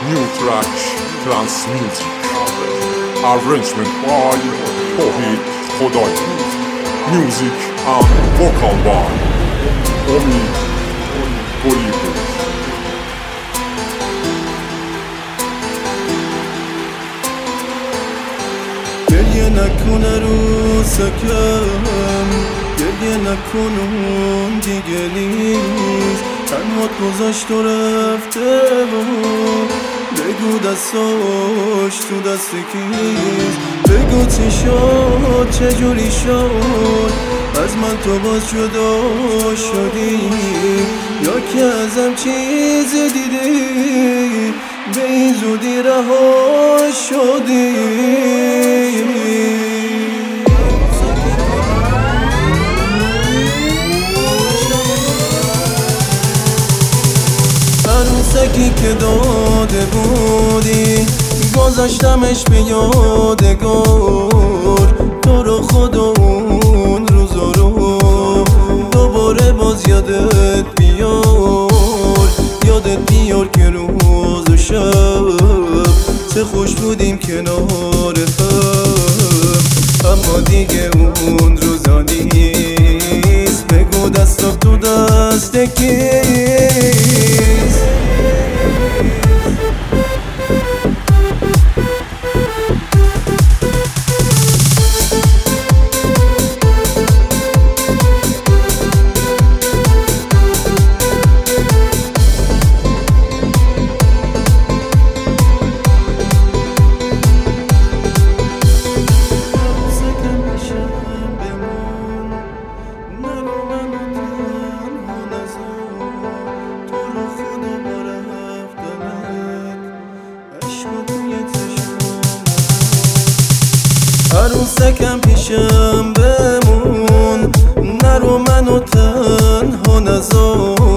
New track, trance music. Arrangement by Tohid Khoday. Music and vocal by Omi Golibov. گریه نکن عروسکم، گریه نکن اون دیگه نیست، تنهات گذاشت و رفته و بگو دستاش تو دست کیست، بگو چی شد چجوری شد از من تو باز جدا شدی، یا که ازم چیزی دیدی به این زودی رها شدی. عروسکی که داده بودی گذاشتمش به یادگار، تو رو خدا اون روزا رو دوباره باز یادت بیار که روز و شب چه خوش بودیم کنار هم، اما دیگه اون روزا نیست، بگو دستم تو دست کیست. عروسکم پیشم بمون، نرو منو تنها نذار.